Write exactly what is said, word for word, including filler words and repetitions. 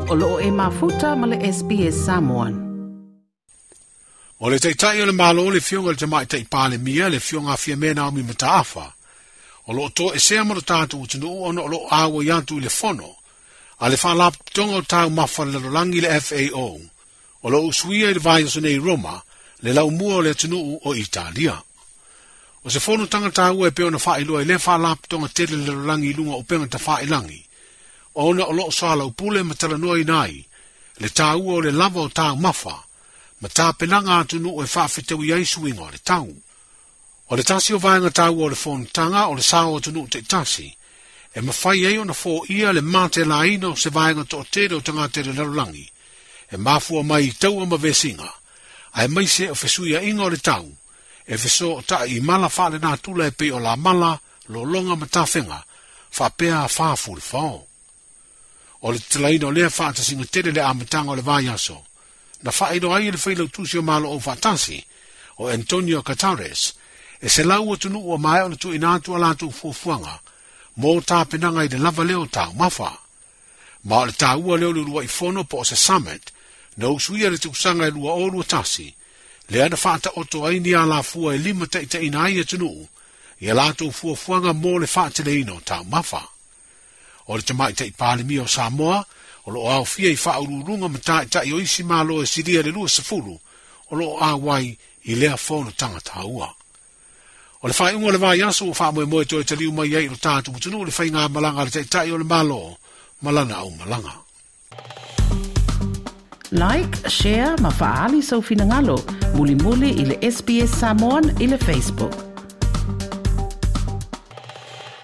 o loo e mafuta ma le S B S Samoan. O le teitai o le malo le fionga le tamai tei pāle mia le fionga fia mena o mi mataafa. O lo to e sea maro tātu utinu ono o lo awa yantu le fono. A le whalap tonga o tāu mafa le rolangi le F A O. O lo usuia i le vai o nei Roma le lau mua o le tunu o Italia. O se fono tanga tāu e peo na whailua i le whalap tonga tere le rolangi lunga o penga ta whailangi. O ona o lo soala upule matalanua i nai. Le tāu o le lava o tāu mafa. Ma tā penanga atunu o e whaafetau i aisu inga o le tau. O le tasi o vaenga tau o le whonutanga o le sao atunu te tasi. E mawhai ei o na fō ia le mate la ina o se vaenga to tere o tanga tere larulangi. E mafua mai tau o mavesinga. Ai mai se o fesuia inga o le tau. E feso o ta i mala whaale nā tula e pe o la mala lo longa ma tāwhenga. Whapea a whaafu le whao. O le talaina o lea whaatasinga tere le amatanga o le vaiaso. Na whaedo ai le whailau tusi o malo o whatasi, o Antonio Catares, e se lau o tunu o mai o na tu inatu alatu fuafuanga, mō tā penanga i le lava leo tau mawha. Ma o le tā ua leo le rua i fono po o se summit, na usuia le tukusanga i rua o rua tasi, le ana whaata oto ai ni ala fua e lima te ita ina ai e tunu, i alatu fuafuanga mō le whaata le ino tau mawha. O le tamai te ipalimi o Samoa, o lo au fia i whaururunga mata i tai o isi malo e siria le lua sefuru, o lo awai i lea fono tangata ua. O le whai unga le vai aso o wha moe moe toi taliu mai ei lo tātu mutunu o le whai ngā malanga le tai tai o le malo, malana au malanga. Like, share, ma faali sau finangalo, muli muli i le S B S Samoan i le Facebook.